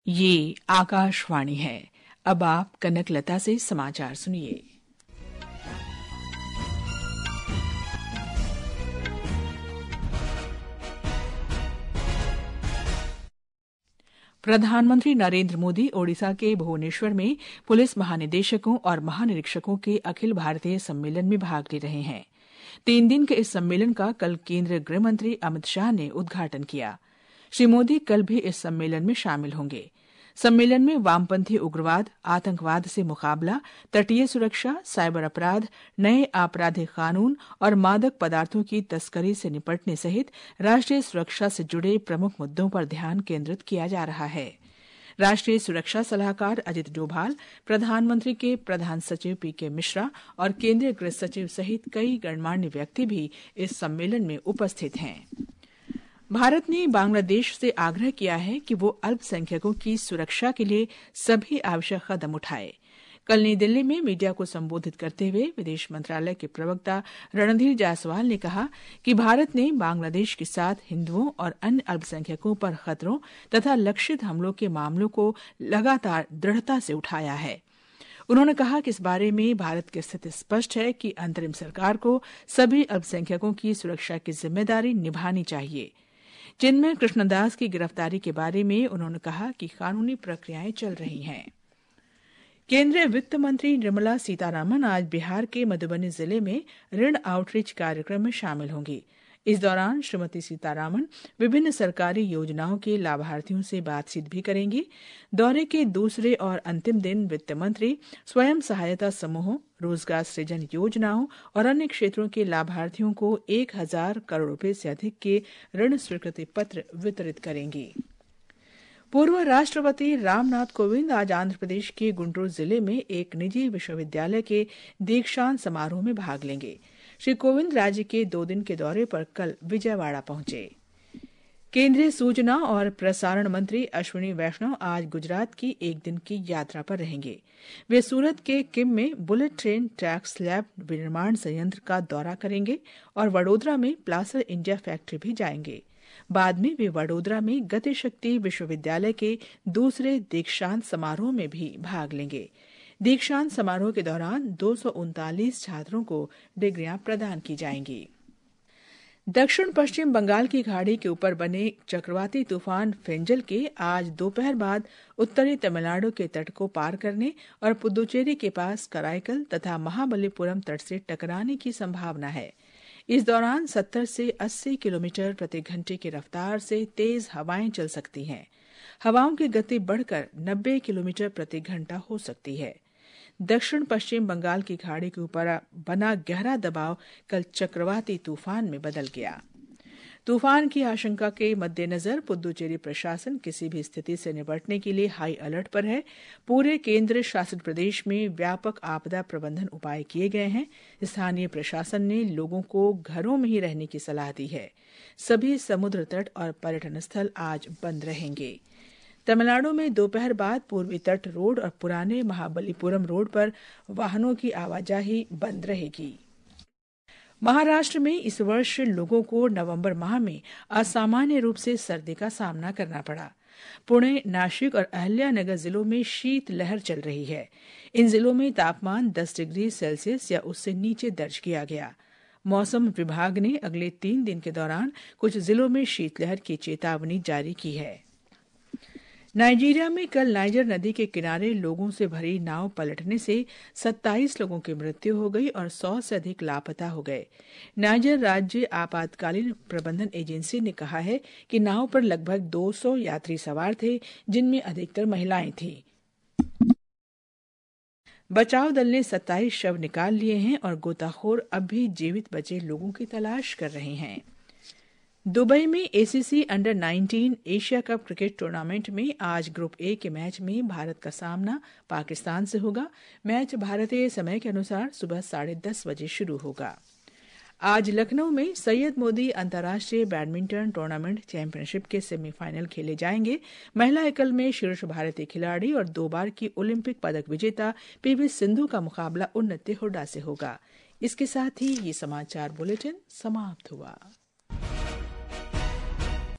ये आकाशवाणी है। अब आप कनकलता से समाचार सुनिए। प्रधानमंत्री नरेंद्र मोदी ओडिशा के भुवनेश्वर में पुलिस महानिदेशकों और महानिरीक्षकों के अखिल भारतीय सम्मेलन में भाग ले रहे हैं। 3 दिन के इस सम्मेलन का कल केंद्रीय गृह मंत्री अमित शाह ने उद्घाटन किया। श्री मोदी कल भी इस सम्मेलन में शामिल होंगे। सम्मेलन में वामपंथी उग्रवाद, आतंकवाद से मुकाबला, तटीय सुरक्षा, साइबर अपराध, नए आपराधिक कानून और मादक पदार्थों की तस्करी से निपटने सहित राष्ट्रीय सुरक्षा से जुड़े प्रमुख मुद्दों पर ध्यान केंद्रित किया जा रहा है। राष्ट्रीय सुरक्षा सलाहकार अजित डोभाल, प्रधानमंत्री के प्रधान सचिव पीके मिश्रा और केंद्रीय गृह सचिव सहित कई गणमान्य व्यक्ति भी इस सम्मेलन में उपस्थित हैं। भारत ने बांग्लादेश से आग्रह किया है कि वो अल्पसंख्यकों की सुरक्षा के लिए सभी आवश्यक कदम उठाए। कल नई दिल्ली में मीडिया को संबोधित करते हुए विदेश मंत्रालय के प्रवक्ता रणधीर जायसवाल ने कहा कि भारत ने बांग्लादेश के साथ हिंदुओं और अन्य अल्पसंख्यकों पर खतरों तथा लक्षित हमलों के मामलों को लगातार दृढ़ता से उठाया है। उन्होंने कहा कि इस बारे में भारत की स्थिति स्पष्ट है कि अंतरिम सरकार को सभी अल्पसंख्यकों की सुरक्षा की जिम्मेदारी निभानी चाहिए। चिन्मय कृष्णदास की गिरफ्तारी के बारे में उन्होंने कहा कि कानूनी प्रक्रियाएं चल रही हैं। केंद्रीय वित्त मंत्री निर्मला सीतारामन आज बिहार के मधुबनी जिले में ऋण आउटरीच कार्यक्रम में शामिल होंगी। इस दौरान श्रीमती सीतारामन विभिन्न सरकारी योजनाओं के लाभार्थियों से बातचीत भी करेंगी। दौरे के दूसरे और अंतिम दिन वित्त मंत्री स्वयं सहायता समूहों, रोजगार सृजन योजनाओं और अन्य क्षेत्रों के लाभार्थियों को 1000 करोड़ रुपए से अधिक के ऋण स्वीकृति पत्र वितरित करेंगी। पूर्व राष्ट्रपति रामनाथ कोविंद आज आंध्र प्रदेश के गुंटूर जिले में एक निजी विश्वविद्यालय के दीक्षांत समारोह में भाग लेंगे। श्री कोविंद राज्य के 2 दिन के दौरे पर कल विजयवाड़ा पहुंचे। केंद्रीय सूचना और प्रसारण मंत्री अश्विनी वैष्णव आज गुजरात की 1 दिन की यात्रा पर रहेंगे। वे सूरत के किम में बुलेट ट्रेन ट्रैक स्लैब विनिर्माण संयंत्र का दौरा करेंगे और वडोदरा में प्लासर इंडिया फैक्ट्री भी जाएंगे। बाद में वे वडोदरा में गतिशक्ति विश्वविद्यालय के दूसरे दीक्षांत समारोह में भी भाग लेंगे। दीक्षांत समारोह के दौरान 239 छात्रों को डिग्रियां प्रदान की जाएंगी। दक्षिण पश्चिम बंगाल की खाड़ी के ऊपर बने चक्रवाती तूफान फेंजल के आज दोपहर बाद उत्तरी तमिलनाडु के तट को पार करने और पुदुचेरी के पास कराईकल तथा महाबलीपुरम तट से टकराने की संभावना है। इस दौरान 70 से 80 किलोमीटर प्रति घंटे की रफ्तार से तेज हवाएं चल सकती हैं। हवाओं की गति बढ़कर 90 किलोमीटर प्रति घंटा हो सकती है। दक्षिण पश्चिम बंगाल की खाड़ी के ऊपर बना गहरा दबाव कल चक्रवाती तूफान में बदल गया। तूफान की आशंका के मद्देनजर पुदुचेरी प्रशासन किसी भी स्थिति से निपटने के लिए हाई अलर्ट पर है। पूरे केंद्र शासित प्रदेश में व्यापक आपदा प्रबंधन उपाय किए गए हैं। स्थानीय प्रशासन ने लोगों को घरों में ही रहने की सलाह दी है। सभी समुद्र तट और पर्यटन स्थल आज बंद रहेंगे। तमिलनाडु में दोपहर बाद पूर्वी तट रोड और पुराने महाबलीपुरम रोड पर वाहनों की आवाजाही बंद रहेगी। महाराष्ट्र में इस वर्ष लोगों को नवंबर माह में असामान्य रूप से सर्दी का सामना करना पड़ा। पुणे, नासिक और अहिल्यानगर जिलों में शीत लहर चल रही है। इन जिलों में तापमान 10 डिग्री सेल्सियस या उससे नीचे दर्ज किया गया। मौसम विभाग ने अगले 3 दिन के दौरान कुछ जिलों में शीतलहर की चेतावनी जारी की है। नाइजीरिया में कल नाइजर नदी के किनारे लोगों से भरी नाव पलटने से 27 लोगों की मृत्यु हो गई और 100 से अधिक लापता हो गए। नाइजर राज्य आपातकालीन प्रबंधन एजेंसी ने कहा है कि नाव पर लगभग 200 यात्री सवार थे, जिनमें अधिकतर महिलाएं थीं। बचाव दल ने 27 शव निकाल लिए हैं और गोताखोर अब भी जीवित बचे लोगों की तलाश कर रहे हैं। दुबई में ACC under 19 Asia cup cricket tournament में आज ग्रुप ए के मैच में भारत का सामना पाकिस्तान से होगा। मैच भारतीय समय के अनुसार सुबह 10:30 बजे शुरू होगा। आज लखनऊ में सैयद मोदी अंतर्राष्ट्रीय बैडमिंटन टूर्नामेंट चैंपियनशिप के सेमीफाइनल खेले जाएंगे। महिला एकल में शीर्ष भारतीय खिलाड़ी और 2 बार की ओलंपिक पदक विजेता पीवी सिंधु का मुकाबला उन्नति हुड्डा से होगा। इसके साथ ही ये समाचार बुलेटिन समाप्त हुआ।